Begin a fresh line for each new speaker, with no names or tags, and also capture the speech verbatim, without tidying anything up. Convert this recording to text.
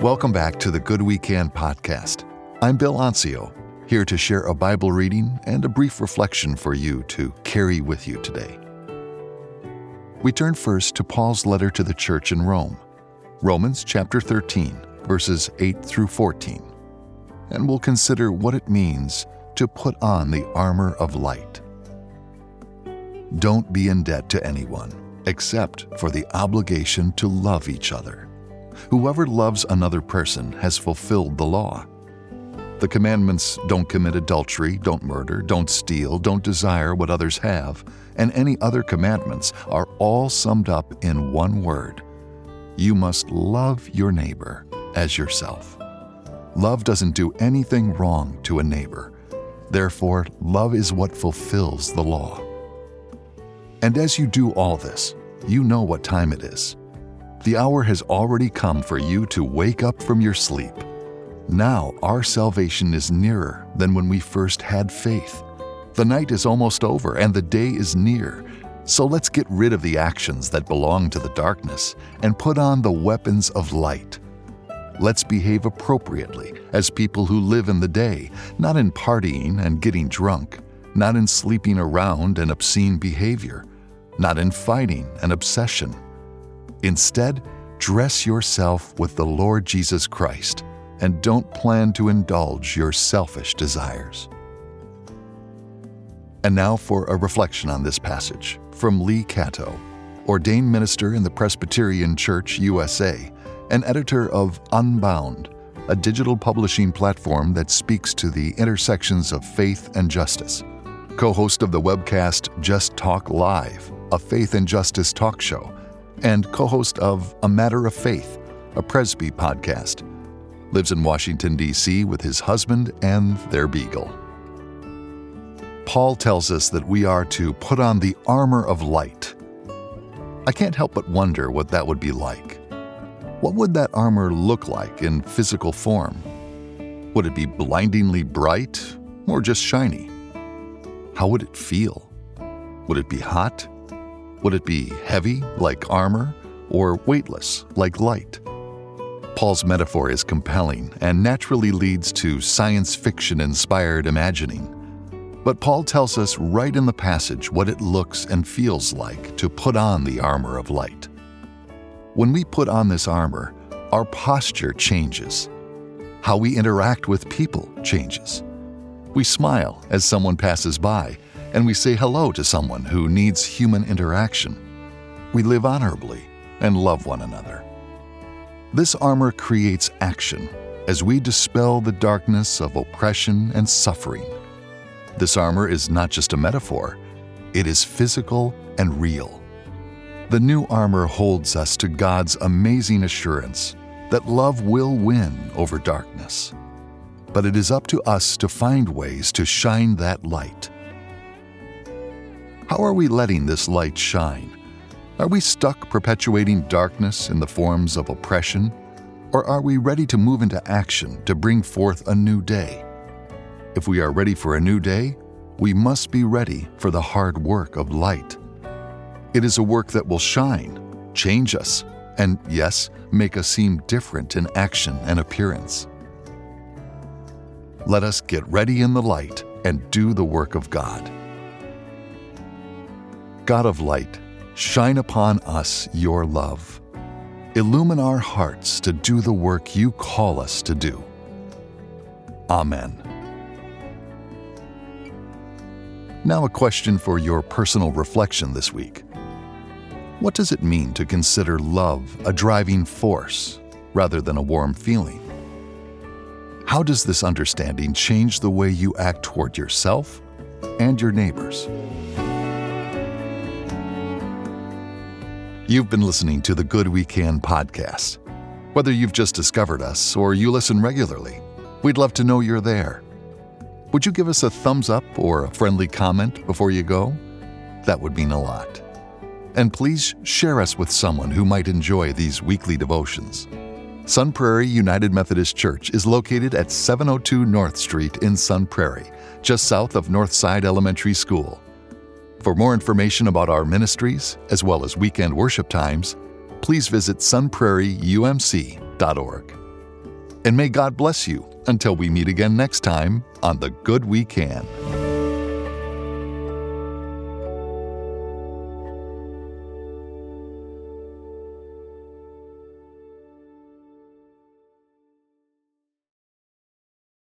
Welcome back to the Good We Can podcast. I'm Bill Ancio, here to share a Bible reading and a brief reflection for you to carry with you today. We turn first to Paul's letter to the church in Rome, Romans chapter thirteen, verses eight through fourteen, and we'll consider what it means to put on the armor of light. Don't be in debt to anyone, except for the obligation to love each other. Whoever loves another person has fulfilled the law. The commandments don't commit adultery, don't murder, don't steal, don't desire what others have, and any other commandments are all summed up in one word. You must love your neighbor as yourself. Love doesn't do anything wrong to a neighbor. Therefore, love is what fulfills the law. And as you do all this, you know what time it is. The hour has already come for you to wake up from your sleep. Now our salvation is nearer than when we first had faith. The night is almost over and the day is near. So let's get rid of the actions that belong to the darkness and put on the weapons of light. Let's behave appropriately as people who live in the day, not in partying and getting drunk, not in sleeping around and obscene behavior, not in fighting and obsession. Instead, dress yourself with the Lord Jesus Christ and don't plan to indulge your selfish desires. And now for a reflection on this passage from Lee Cato, ordained minister in the Presbyterian Church U S A and editor of Unbound, a digital publishing platform that speaks to the intersections of faith and justice, co-host of the webcast Just Talk Live, a faith and justice talk show, and co-host of A Matter of Faith, a Presby podcast. Lives in Washington, D C with his husband and their beagle. Paul tells us that we are to put on the armor of light. I can't help but wonder what that would be like. What would that armor look like in physical form? Would it be blindingly bright or just shiny? How would it feel? Would it be hot? Would it be heavy, like armor, or weightless, like light? Paul's metaphor is compelling and naturally leads to science fiction-inspired imagining. But Paul tells us right in the passage what it looks and feels like to put on the armor of light. When we put on this armor, our posture changes. How we interact with people changes. We smile as someone passes by, and we say hello to someone who needs human interaction. We live honorably and love one another. This armor creates action as we dispel the darkness of oppression and suffering. This armor is not just a metaphor, it is physical and real. The new armor holds us to God's amazing assurance that love will win over darkness. But it is up to us to find ways to shine that light. How are we letting this light shine? Are we stuck perpetuating darkness in the forms of oppression? Or are we ready to move into action to bring forth a new day? If we are ready for a new day, we must be ready for the hard work of light. It is a work that will shine, change us, and yes, make us seem different in action and appearance. Let us get ready in the light and do the work of God. God of light, shine upon us your love. Illumine our hearts to do the work you call us to do. Amen. Now a question for your personal reflection this week. What does it mean to consider love a driving force rather than a warm feeling? How does this understanding change the way you act toward yourself and your neighbors? You've been listening to the Good We Can podcast. Whether you've just discovered us or you listen regularly, we'd love to know you're there. Would you give us a thumbs up or a friendly comment before you go? That would mean a lot. And please share us with someone who might enjoy these weekly devotions. Sun Prairie United Methodist Church is located at seven oh two North Street in Sun Prairie, just south of Northside Elementary School. For more information about our ministries, as well as weekend worship times, please visit sun prairie u m c dot org. And may God bless you until we meet again next time on The Good We Can.